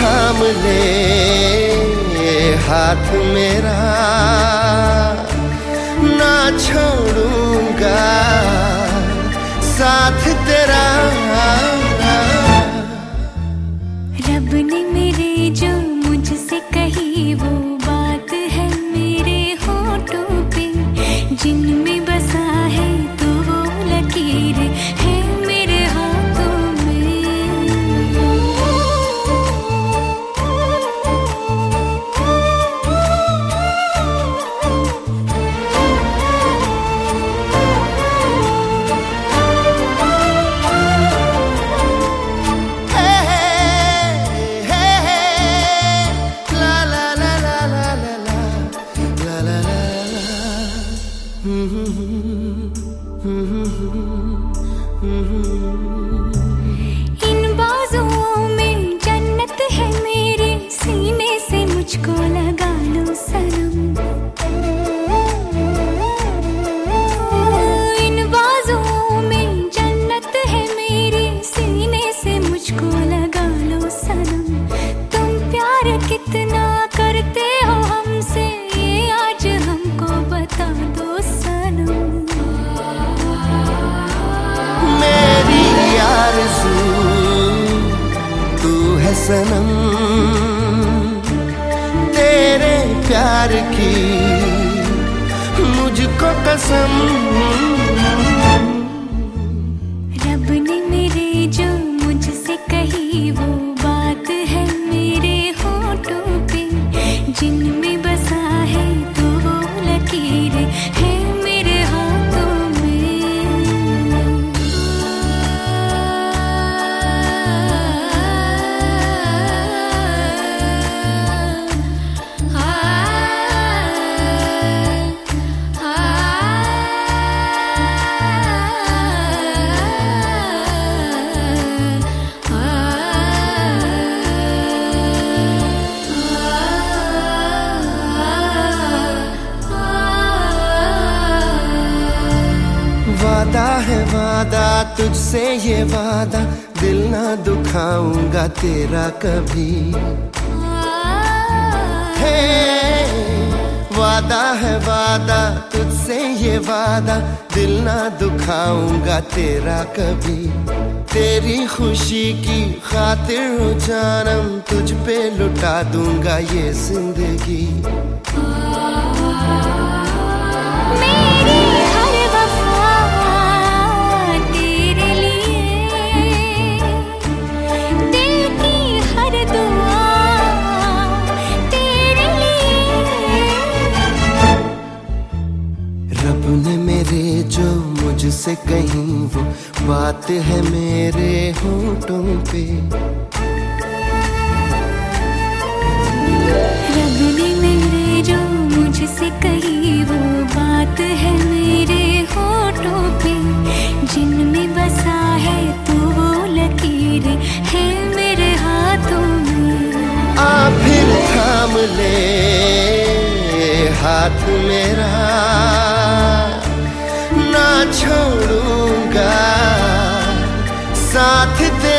थाम ले हाथ मेरा, ना छोड़ूंगा साथ तेरा। रब ने मेरे जो मुझसे कही वो बात है मेरे होठों पे, जिनमें बसा है तो वो लकीर है मेरे हाथों इन बाजुओं में जन्नत है मेरे, सीने से मुझको लगा लो सनम। इन बाजुओं में जन्नत है मेरे, सीने से मुझको लगा लो सनम। तुम प्यार कितना करते हो हमसे ये आज हमको बता दो सनम। तू है सनम, तेरे प्यार की मुझको कसम। रब ने मेरे जो मुझसे कही वो बात है मेरे होठों पे, जिनमें बसा है तो वो लकीर है मेरे हाथों वादा है वादा तुझसे ये वादा, दिल ना दुखाऊंगा तेरा कभी। हे वादा है वादा तुझसे ये वादा, दिल ना दुखाऊंगा तेरा कभी। तेरी खुशी की खातिर हो जानम, तुझ पे लुटा दूंगा ये जिंदगी। रब ने मेरे जो मुझसे कही वो बात है मेरे होठों पे। रब ने मेरे जो मुझसे कही वो बात है मेरे होठों पे, जिनमें बसा है तो वो लकीर है मेरे हाथों में। आ फिर थाम ले हाथ मेरा, ना छोड़ूंगा साथ तेरा।